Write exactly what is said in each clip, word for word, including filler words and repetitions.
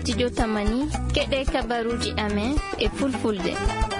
studio Tamani keɗe kabaruji amen e fulfulde.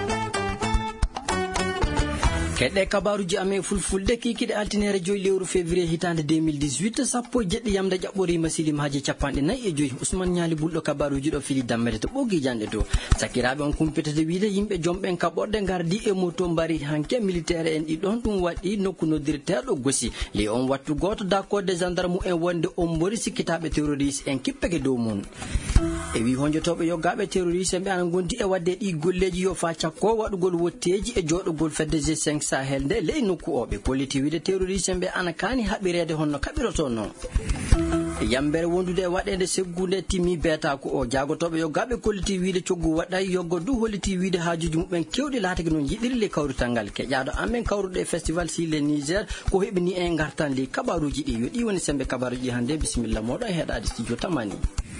Kedde kabaruji ame fulfulde kikide altinere joy lewru février hitande deux mille dix-huit sappo jeddi yamda jabbori masilim haje capande nay e joy Ousmane Nyali buldo kabaruji do fili dammere to bogi jande to sakirabe on kumpetete wiide yimbe jomben kaborde gardi e moto mbari hanke militaire en di don dum wadi nokku nodirte do gosi li on wattu goto d'accord des gendarmes en wonde on mbori sikitabe terroriste en kippege do mun e wi honjotobe yo gabe terroriste be an gondi e wadde di golleji yo fa cakko wadugol wotteji e jodugol fedde G cinq Sahel de ley nokku obe politi wiide terroriste be an kani habirede honno kabiroto non yambere wondude wadede seggunde timi beta ko o jagotobe yo gabe koliti wiide coggu waday yoggo du holiti wiide haajuji mumben kewde laatake non jidirle kawrutangal ke jaado amen kawrude festival si le Niger ko hebni en gartan li kabaruji di yodi woni sembe kabaruji hande bismillah modo hedaade studio Tamani.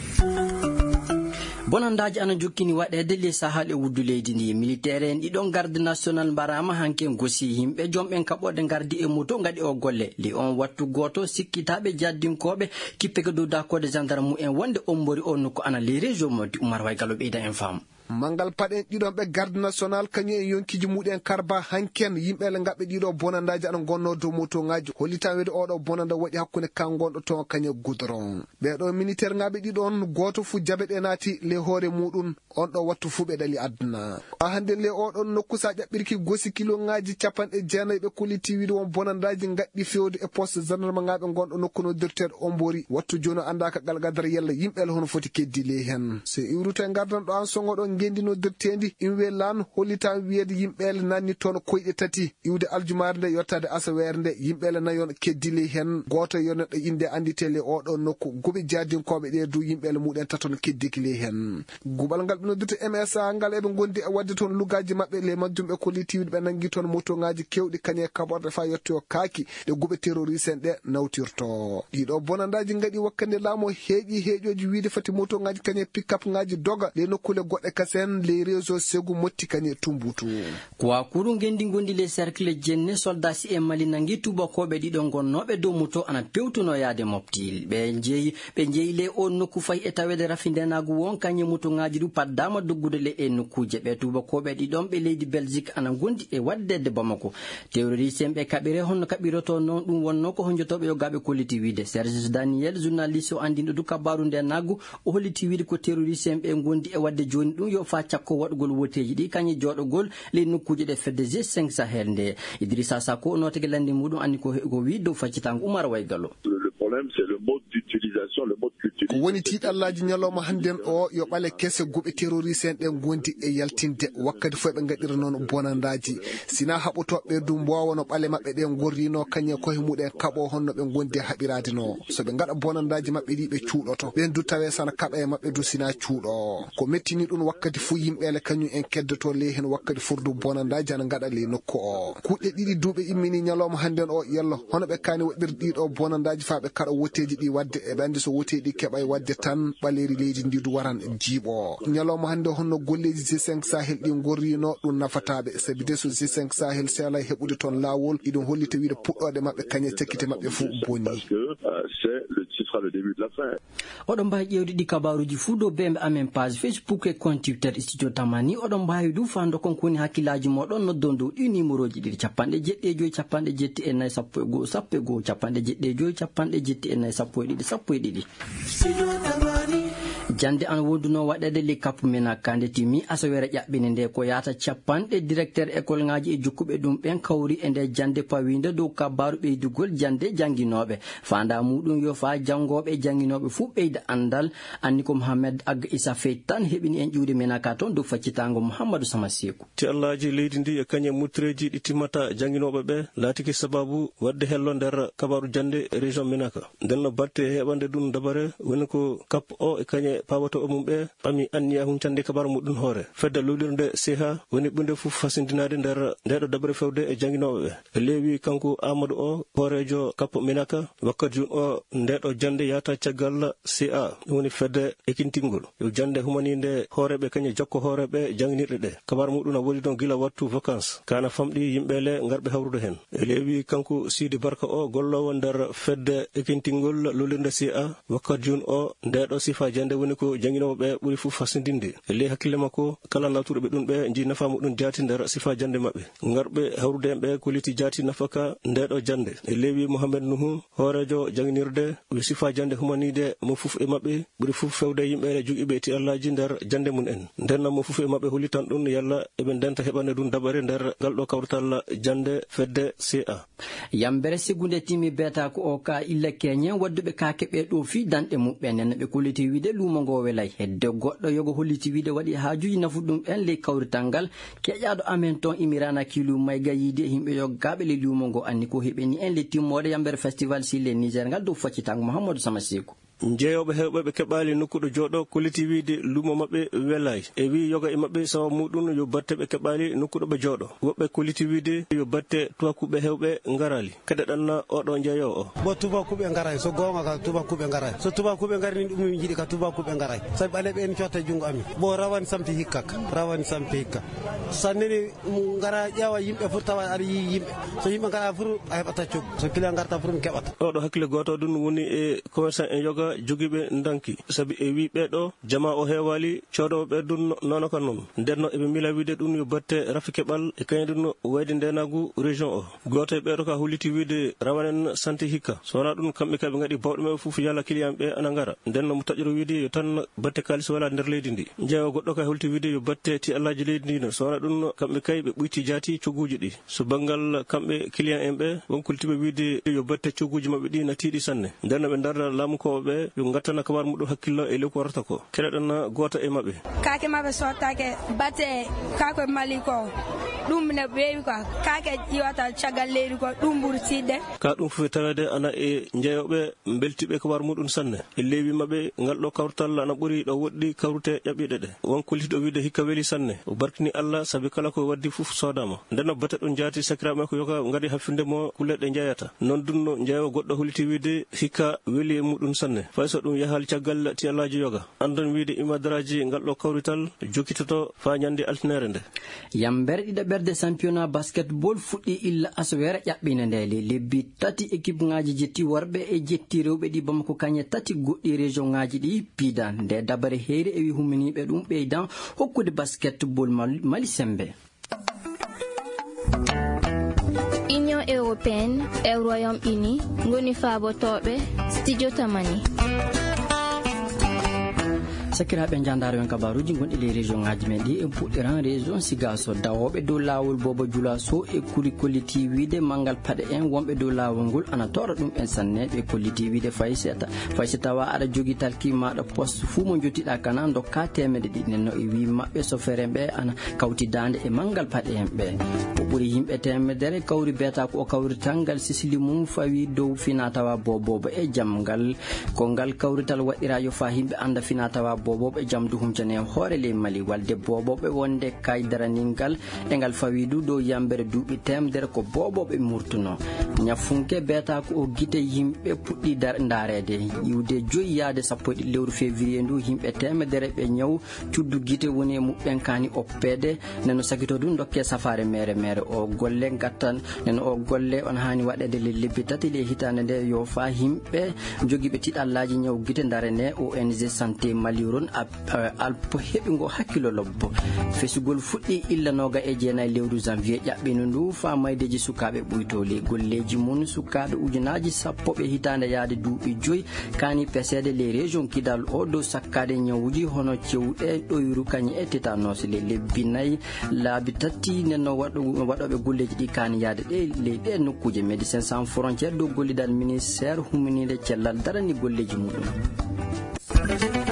Bonandaji ana jokkini wadede le sahal e wuddu leydi ndi militaire en idon garde national barama hanke gosi himbe jomben kabode gardi e moto ngadi o golle li on wattu goto sikkitabe jaddinkobe kippege do d'accord de gendarme en wonde ombori on ko ana les régions modi Umar way galo beida en fam mangal paden didon be garde national kanyu en yonkiji muden karba hanken yimbe le ngabbe dido bonandaji an gonno do moto ngaji holita wede odo bonanda wadi hakkunde kangondo to kanye goudron be do militaire ngabe didon goto fu jabede nati le hore mudun on do wattu fu be dali aduna a hande le odon nokku sa jabbirki gosi kilo ngaji capande jeenay be kuliti wido on bonandaji ngaddi fewde e poste gendarme ngabe gondo nokku no directeur ombori wattu jono andaka galgadar yalla yimbe le hono foti keddi le hen se iwruta gardan do an songo do gendino dirtendi imwe lan holita wiede yimbele nanni ton koyde tati iwde aljumarde yottade asawerde yimbele nayon keddili hen goto yonne inde anditele odo nokku gobe jadin kobe de du yimbele muden taton keddikile hen gubal ngal no dirte M S A ngal ebe gondi wadde ton lugaji mabbe le majjumbe koliti be nangi ton moto ngaji kewdi kanye kaborde fa yotto kaki de gobe terroriste de nawtirto dido bonandaji ngadi wakkande lamo heeji heejoji wiide fati moto ngaji kanye pick up ngaji doga le nokkule godde sen les réseaux segu motti kanye tumbutu kwa kuru ngendi gondi les cercle jenne soldats e mali nangi tuba ko be didon gonnobe do moto ana pewtuno yaade moptil be jeyi be jeyi le on nokku fay etawede rafinde nagu won kanye moto ngaji du paddama duggude le en nokkuje be tuba ko be didon be leydi Belgique ana gondi e waddede Bamako terroriste be kabire honno kabiroto non dum wonno ko honjotobe yo gabe koliti wiide Serge Daniel journaliste o andindo du kabaru de nagu o holiti wiide ko terroriste be gondi e wadde joni dum yo fa cakko wadugol woteji di kanye jodogol le nokkuje de fedde G cinq Sahel nde Idrissa Sako notege landi mudum andi ko ko wi do faccitango Umar way gallo. Le problème c'est le mode d'utilisation le mode ko woni tiidallaji nyaloma handen o yo bale kesse gobe terroriste en gondi e yaltinde wakkati fo be ngadira non bonandaji sina haboto be dum bowono bale mabbe de gorrino kanye ko himude kabo honno be gondi habirade no so be ngada bonandaji mabbe di be cuudoto be du tawe sana kabe mabbe du sina cuudo ko mettini dun wakkati fu yimbe le kanyu en keddoto le hen wakkati furdu bonandaji an ngada le nokko o kudde didi dube immini nyaloma handen o yello hono be kani wadir dido bonandaji fa be kado woteji di wadde e bande so woteji kebay wadde tan baleri leedi ndidu waran jibo nyaloma hande honno golleji G cinq Sahel di gorrino dun nafatabe sabide so G cinq Sahel sala hebude ton lawol idon hollite wiide puddode mabbe kanye tekkite mabbe fu boni c'est le titre le début de la fin odon bay jewdi di kabaruji fu do bembe amen page Facebook e compte Twitter studio Tamani odon bay du fando konkoni hakilaji modon no dondo di numeroji di capande jedde joy capande jetti e nay sappo e go sappo e go capande jedde joy capande jetti e nay sappo e didi sappo e didi jande an woduno wadede li kapu mena kande timi asawere jabbine nde ko yata capande directeur école ngaji e jukkube dum ben kawri e nde jande pawinde do kabaru beydugol jande janginobe fanda mudum yo fa jangobe janginobe fu beyda andal anni ko Mohamed Ag Isa Feitan hebini en juude mena ka ton do faccitango Muhammadu Samasiku ti Allaji leydi ndi e kanye mutreji di timata janginobe be latiki sababu wadde hello der kabaru jande région menaka denno batte hebande dum dabare woni ko kap o e kanye pawato mum be pami anniya huncande kabaru mudun hore fedda lolirde seha woni bunde fu fasindinade der dedo dabare fewde e janginobe be lewi kanko Amadou o horejo kap menaka wakkati o ndedo jande yata ciagal C A woni fedde ekintingol yo jande humaninde horebe kanye jokko horebe janginirde de kabar muduna wodi don gila wattu vacances kana famdi yimbele ngarbe hawrudo hen lewi kanko Sidi Barka o gollo wondar fedde ekintingol lolirde C A wakkati o ndedo sifa jande woni woni ko janginoɓe ɓuri fof fasindinde e ley hakkille makko kala nawtuɗo ɓe ɗum ɓe ji nafa muɗum jaati nder sifa jande maɓɓe ngarɓe hawrude en ɓe koliti jaati nafaka ndeɗo jande e lewi Mohamed Nuhu hoorejo janginirde wi sifa jande humanide mo fof e maɓɓe ɓuri fof fewde yimɓe jogiiɓe ti Allaji nder jande mun en nden mo fof e maɓɓe holitan ɗum yalla eɓe ndenta heɓande ɗum dabare nder galɗo kawrital jande fedde C A yambere sigunde timi beta ko o ka illa Kenya wadduɓe kake ɓe ɗo fi danɗe muɓɓe nen ɓe kolliti wiide lumo ngo welay hedde goɗɗo yogo holliti wiide waɗi haajuji nafu ɗum en ley kawrital ngal keƴaɗo amen ton imirana kilu mayga yiide himɓe yoggaɓe le lumo ngo anni ko heɓeni en le timmode yambere festival si le Niger ngal dow faccitango Mouhamadou Samasikou jeeyoɓe hewɓe ɓe keɓali nokkuɗo jooɗo koliti wiide lumo maɓɓe welay e wi yoga e maɓɓe sawa muɗum yo batte ɓe keɓali nokkuɗo ɓe jooɗo woɓɓe koliti wiide yo batte tubakuɓe hewɓe ngarali kede ɗanna oɗo jeeyo o bo tubakuɓe ngaray so gonga ka tubakuɓe ngaray so tubakuɓe ngari ɗum min jiiɗi ka tubakuɓe ngaray sabi ɓaleɓe en cotta jungo amin bo rawani samti hikka rawani samti hikka sannini ngara ƴeewa yimɓe fof tawa aɗa yi yimɓe so yimɓe ngara fof a heɓata cog so client garta fof mi keɓata oɗo hakkille goto ɗum woni e commerçant en yoga jogiɓe danki sabi e wi ɓeɗo jama o heewali codowo ɓe ɗum nono ka noon ndenno eɓe mila wiide ɗum yo batte rafi keɓal e kañum ɗum wayde ndenagu région o goto e ɓeɗo ka holliti wiide rawanen santé hikka so wona ɗum kamɓe kaɓe gaɗi bawɗe maɓe fof yalla client ɓe ana ngara ndenno mo taƴiro wiide yo tan batte kalis wala nder leydi ndi jeewa goɗɗo ka holti wiide yo batte ti Allaji leydi ndi no so wona ɗum kamɓe kay ɓe ɓuyti jaati cogguji ɗi so banggal kamɓe client en ɓe won koltiɓe wiide yo batte cogguji maɓɓe ɗi na tiiɗi sanne ndenno ɓe darda laamukoɓe yo gattana kabar muɗum hakkillo e ley ko warata ko keɗeɗen goto e maɓɓe kake maɓɓe sottake batte kako mali ko ɗum ne ɓeewi ko kake ƴiwata caggal leydi ko ɗum ɓuuri tiɗde ka ɗum fof tawede ana e jeeyoɓe beltiɓe kabar muɗum sanne e lewi maɓɓe ngal ɗo kawrutal ana ɓuuri ɗo woɗɗi kawrute ƴaɓɓiɗe ɗe won kolliɗo wiide hikka weeli sanne o barkini Allah saabi kala ko waddi fof sodama ndenno batte ɗum jaati sakiraɓe ko yoga gadi haffinde mo kulleɗe jeeyata non dunno jeeyo goɗɗo holliti wiide hikka weeli e muɗum sanne fay so ɗum yahal caggal ti Allaji yoga andon wiide imadaraji ngal ɗo kawrital jokkitoto fa ñande altinere nde yambere ɗiɗa ɓerde championnat basketball fuɗɗi illa aswere ƴaɓɓine ndele lebbi tati équipe ngaji jetti worɓe e jetti rewɓe ɗi Bamako kañe tati goɗɗi région ngaji ɗi piidan nde dabare heeri e wi humminiɓe ɗum ɓeydan hokkude basketball mali sembe Union européenne e Royaume-Uni ngoni faabotoɓe studio tamani sakiraɓe jandare yon kabaruji gonɗi le région ngaji men ɗi e puɗɗiran région Sigaso dawoɓe dow lawol Bobo Dioula Sow e kuri kolliti wiide manggal paɗe en wonɓe dow lawol ngol ana tora ɗum en sanne ɓe kolliti wiide fayseta fayse tawa aɗa jogui talki maɗa poste fuu mo jottiɗa kana dokka temedde ɗiɗi nenno e wi mabɓe chauffeur en ɓe ana kawtidande e manggal paɗe en ɓe o ɓuuri yimɓe temedere kawri beta ko o kawrital ngal sisili mum fawi dow fina tawa bobobo e jaam ngal ko ngal kawrital waɗira yo fa yimɓe anda fina tawa boboɓe jam du humjane hoore ley Mali walde boboɓe wonde kaydaraningal e ngal fawidu dow yambere duuɓi temedere ko boboɓe murtuno ñafunke beta ko o guite yimɓe puɗɗi darede yiwde joyi yaade sappo e ɗiɗi lewru février ndu yimɓe temedere ɓe ñaw cuddu guite woni e muɓɓen kani oppede neno sakito ɗum dokke safare mere mere o golle gattan neno o golle on hani waɗede le lebbi tati le hitande nde yo fa yimɓe jogiiɓe tiɗallaji ñaw guite darene O N G santé Mali ron alpo heɓi ngo hakkilo lobbo fesugol fuɗɗi illa noga e jeenayi lewru janvier ƴaɓɓino ndu fa maydeji sukaɓe ɓuytoli golleji mun sukaɓe ujunaji sappo ɓe hitande yaade duuɓi joyyi kani pesede les région kidal o dow sakkade ñawuji hono cewɗe ɗoyru kañi e tétanos le lebbi nayyi laabi tati nenno waɗoɓe golleji ɗi kani yaade ɗe ley ɗe nokkuje médecins sans frontiére dow gollidal ministére humminide cellal darani golleji muɗum.